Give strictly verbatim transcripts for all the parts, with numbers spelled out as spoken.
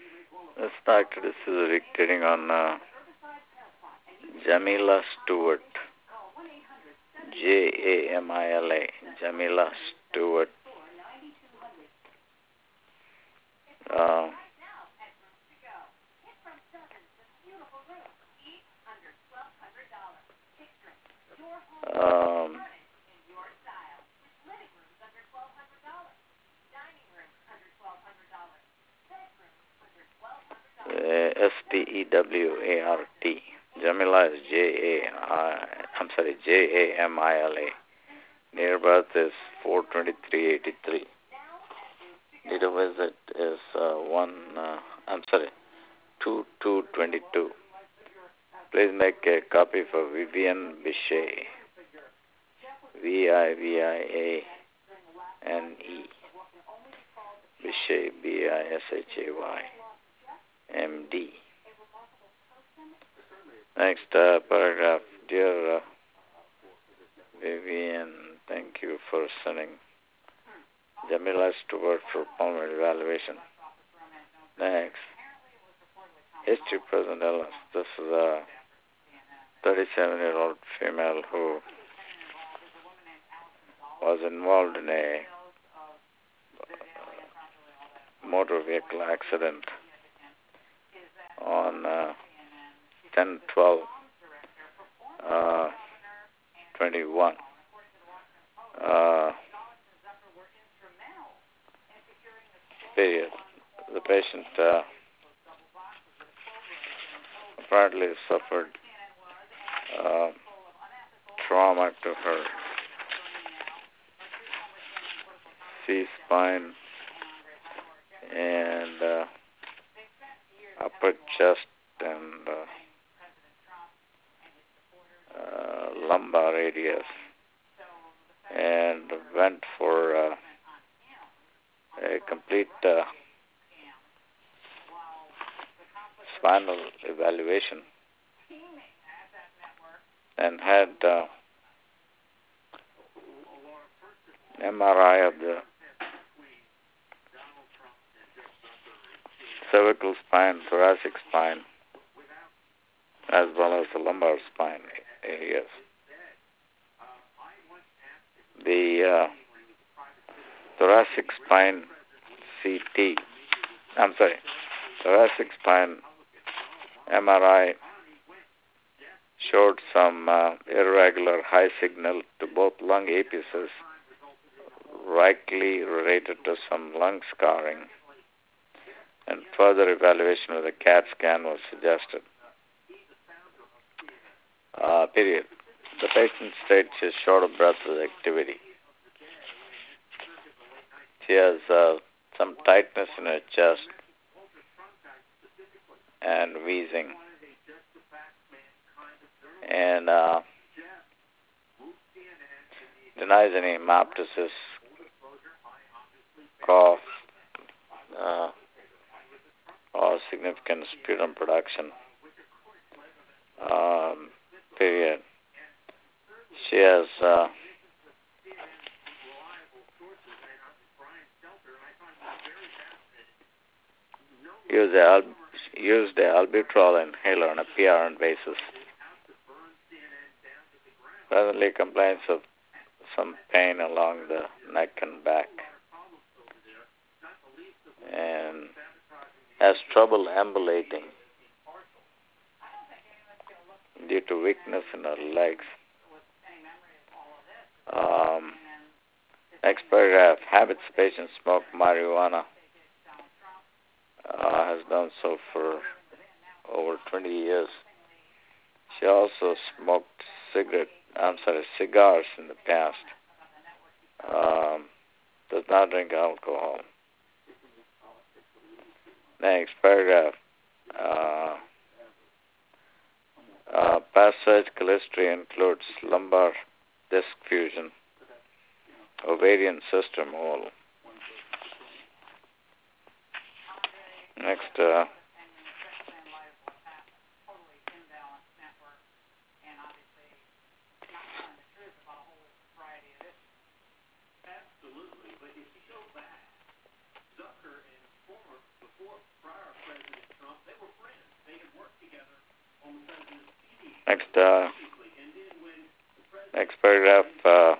Let's start this is reading on uh, Jamila Stewart. J A M I L A. Jamila Stewart. Uh, um, uh, S T E W A R T. Jamila is J A I. I'm sorry, J A M I L A. Near birth is four twenty-three eighty-three. Date of visit is uh, one. Uh, I'm sorry, two two twenty-two. Please make a copy for Vivian Bichet. V I V I A N E. Bichet, B I S H A Y. M D. Next uh, paragraph. Dear uh, Vivian, thank you for sending Jamila Stewart for pulmonary evaluation. Next. History present illness. This is a thirty-seven-year-old female who was involved in a motor vehicle accident on uh, ten twelve twenty-one. Uh, period. The patient uh, apparently suffered uh, trauma to her C-spine and uh, upper chest and uh, uh, lumbar radius, and went for uh, a complete uh, spinal evaluation and had uh, M R I of the cervical spine, thoracic spine, as well as the lumbar spine areas. The uh, thoracic spine C T, I'm sorry, thoracic spine M R I showed some uh, irregular high signal to both lung apices, likely related to some lung scarring, and further evaluation with a CAT scan was suggested. Uh, period. The patient states she is short of breath with activity. She has uh, some tightness in her chest and wheezing, and uh, denies any hemoptysis, cough, uh, or significant sputum production. Um, period. She has uh, used, the al- used the albuterol inhaler on a P R N basis. Presently complains of some pain along the neck and back, and has trouble ambulating due to weakness in her legs. Um, next paragraph. Habits: patient smoke marijuana. Uh, has done so for over twenty years. She also smoked cigarette, I'm sorry, cigars in the past. Um, does not drink alcohol. Next paragraph. Uh, uh, past surgical history includes lumbar disc fusion, ovarian cyst removal. Next, uh, Next, uh, next paragraph, uh,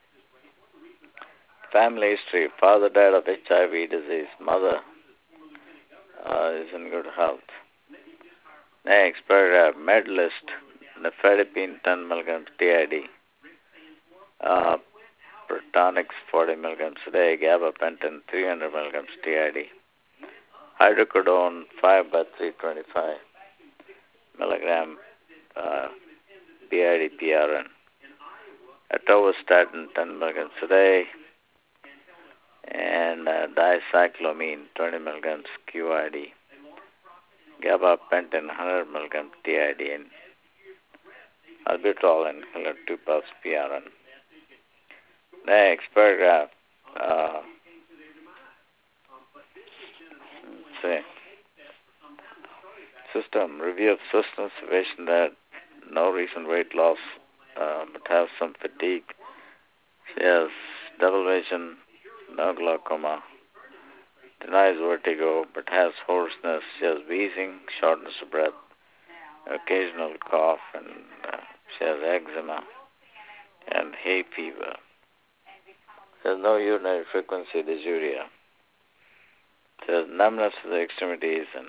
family history. Father died of H I V disease. Mother uh, is in good health. Next paragraph, medalist. Nifedipine ten milligrams T I D. Uh, Protonix forty milligrams a day. Gabapentin three hundred milligrams T I D. Hydrocodone five by three twenty-five milligram uh, B I D P R N. Atorvastatin ten milligrams a day. And uh, dicyclomine twenty milligrams Q I D. Gabapentin one hundred milligrams T I D. And albuterol inhaler two puffs P R N. Next paragraph. Uh, let's see. System. Review of system observation that no recent weight loss, uh, but have some fatigue. She has double vision, no glaucoma. Denies vertigo, but has hoarseness. She has wheezing, shortness of breath, occasional cough, and uh, she has eczema and hay fever. She has no urinary frequency dysuria. She has numbness of the extremities and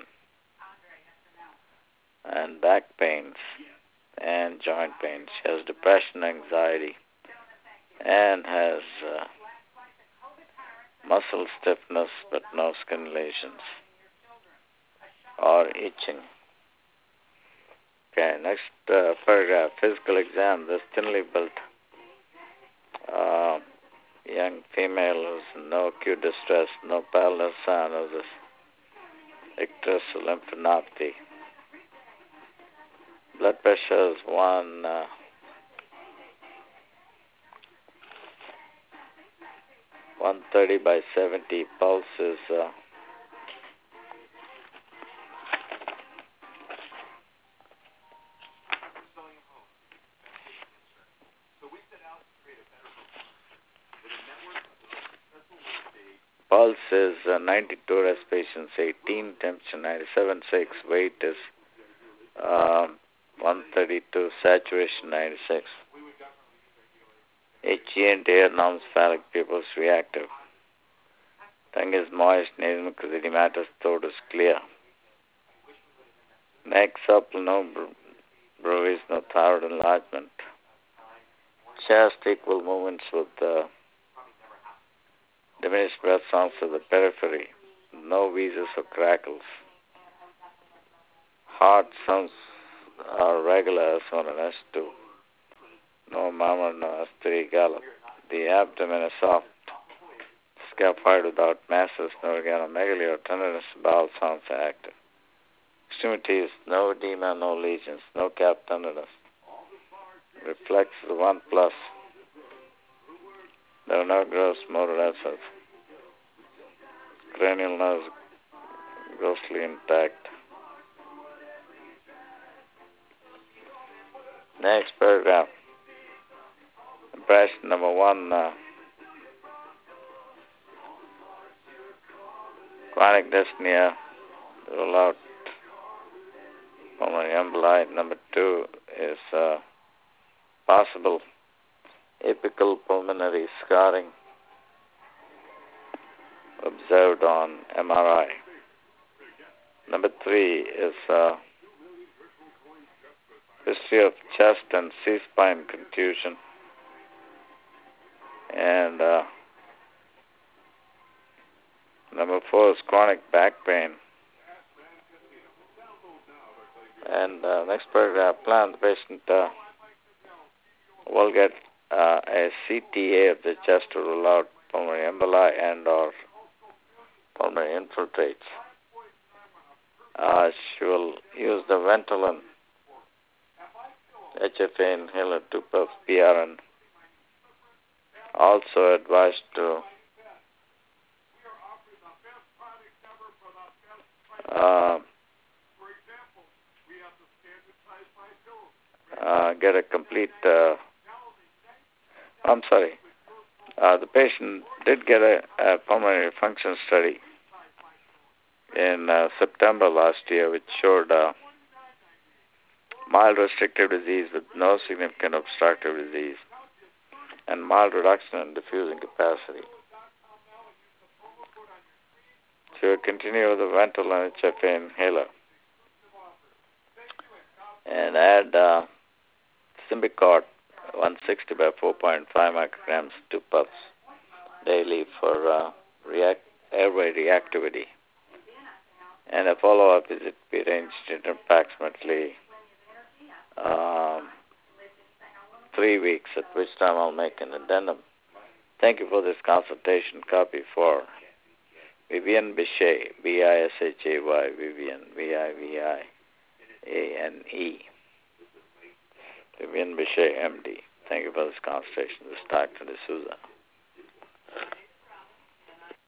and back pains and joint pains. She has depression, anxiety, and has uh, muscle stiffness but no skin lesions or itching. Okay, next uh, paragraph, physical exam. This thinly built uh, young female who's no acute distress, no paleness, cyanosis, icterus, lymphadenopathy. Blood pressure is one uh, one thirty by seventy. Pulse is uh, pulse is uh, ninety-two, respiration eighteen, temperature ninety-seven point six, weight is um, one thirty-two, saturation ninety-six. H G and air norms, phallic pupils reactive. Tongue is moist, nasal mucous edematous, throat is clear. Neck supple, no bruise, no thyroid enlargement. Chest equal movements with uh, diminished breath sounds to the periphery. No wheezes or crackles. Heart sounds are regular as on an S two. No murmur, no S three gallop. The abdomen is soft. Scaphoid without masses, no organomegaly or tenderness. Bowel sounds are active. Extremities, no edema, no lesions, no calf tenderness. Reflex is one plus. There are no gross motor absence. Cranial nerves grossly intact. Next paragraph. Impression number one. Uh, chronic dyspnea. Rule out pulmonary emboli. Number two is uh, possible apical pulmonary scarring observed on M R I. Number three is uh, history of chest and C-spine contusion. And uh, number four is chronic back pain. And uh, next paragraph, plan the patient uh, will get uh, a C T A of the chest to rule out pulmonary emboli and or pulmonary infiltrates. Uh, she will use the Ventolin H F A inhaler, two puffs P R N. Also advised to uh, uh, get a complete, uh, I'm sorry, uh, the patient did get a, a pulmonary function study in uh, September last year, which showed uh, mild restrictive disease with no significant obstructive disease, and mild reduction in diffusing capacity. So continue with the Ventolin H F A inhaler and add uh, Symbicort one sixty by four point five micrograms to puffs daily for uh, react, airway reactivity. And a follow-up is to be arranged in approximately um, three weeks, at which time I'll make an addendum. Thank you for this consultation. Copy for Vivian Bichet, B I S H A Y, Vivian, V I V I A N E. Vivian Bichet, M D. Thank you for this consultation. This is Doctor D'Souza.